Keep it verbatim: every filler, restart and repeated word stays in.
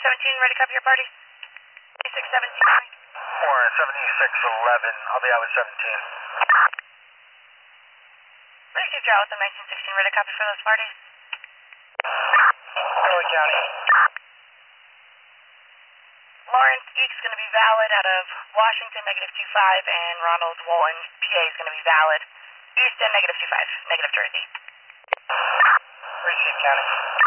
seventeen, ready to copy your party? six seventeen. four seventy-six eleven, I'll be out with seventeen. Received your out with the nineteen sixteen, ready to copy for those parties? Early County. Lawrence Eek's going to be valid out of Washington, negative two five, and Ronald Walton, P A, is going to be valid. Houston, negative two five, negative Jersey. Received County.